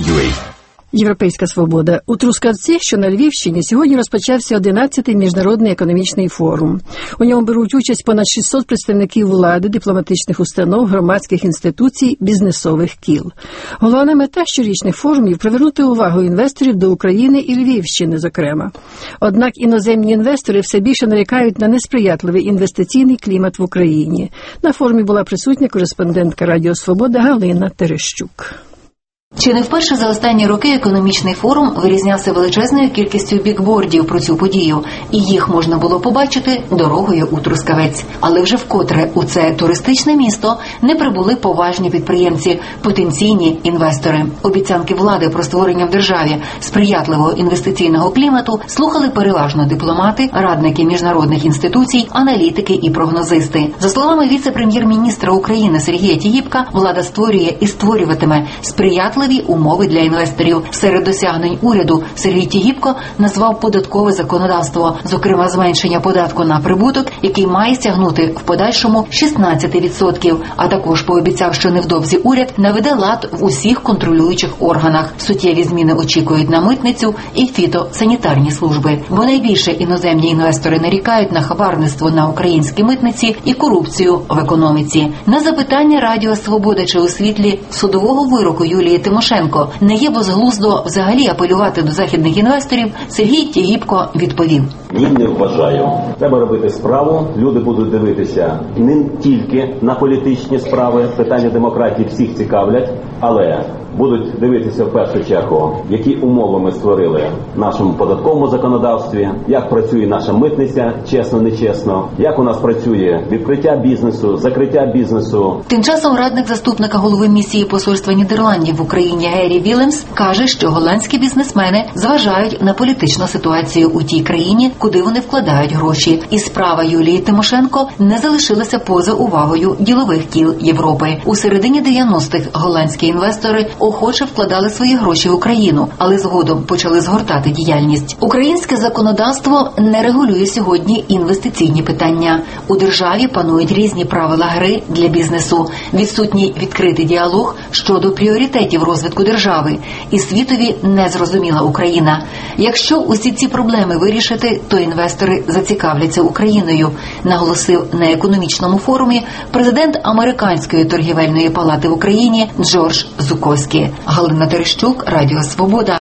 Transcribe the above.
Свобода.ua. Європейська свобода. У Трускавці, що на Львівщині, сьогодні розпочався 11-й міжнародний економічний форум. У ньому беруть участь понад 600 представників влади, дипломатичних установ, громадських інституцій, бізнесових кіл. Головна мета щорічних форумів – привернути увагу інвесторів до України і Львівщини, зокрема. Однак іноземні інвестори все більше нарікають на несприятливий інвестиційний клімат в Україні. На форумі була присутня кореспондентка Радіо Свобода Галина Терещук. Чи не вперше за останні роки економічний форум вирізнявся величезною кількістю бікбордів про цю подію, і їх можна було побачити дорогою у Трускавець. Але вже вкотре у це туристичне місто не прибули поважні підприємці, потенційні інвестори. Обіцянки влади про створення в державі сприятливого інвестиційного клімату слухали переважно дипломати, радники міжнародних інституцій, аналітики і прогнозисти. За словами віце-прем'єр-міністра України Сергія Тігіпка, влада створює і створюватиме сприятливі умови для інвесторів. Серед досягнень уряду Сергій Тігіпко назвав податкове законодавство, зокрема зменшення податку на прибуток, який має сягнути в подальшому 16%, а також пообіцяв, що невдовзі уряд наведе лад в усіх контролюючих органах. Суттєві зміни очікують на митницю і фітосанітарні служби. Бо найбільше іноземні інвестори нарікають на хабарництво на українській митниці і корупцію в економіці. На запитання Радіо Свобода, чи у світлі судового вироку Юлії Тимошенко не є безглуздо взагалі апелювати до західних інвесторів, Сергій Тігіпко відповів. Ні, не вважаю. Треба робити справу, люди будуть дивитися не тільки на політичні справи, питання демократії всіх цікавлять, але будуть дивитися в першу чергу, які умови ми створили в нашому податковому законодавстві, як працює наша митниця, чесно-нечесно, як у нас працює відкриття бізнесу, закриття бізнесу. Тим часом радник заступника голови місії посольства Нідерландів в Україні Гері Вілемс каже, що голландські бізнесмени зважають на політичну ситуацію у тій країні, куди вони вкладають гроші. І справа Юлії Тимошенко не залишилася поза увагою ділових кіл Європи. У середині 90-х голландські інвестори охоче вкладали свої гроші в Україну, але згодом почали згортати діяльність. Українське законодавство не регулює сьогодні інвестиційні питання. У державі панують різні правила гри для бізнесу. Відсутній відкритий діалог щодо пріоритетів розвитку держави. І світові незрозуміла Україна. Якщо усі ці проблеми вирішити, то інвестори зацікавляться Україною, наголосив на економічному форумі президент Американської торгівельної палати в Україні Джордж Зуковський. Галина Терещук, Радіо Свобода.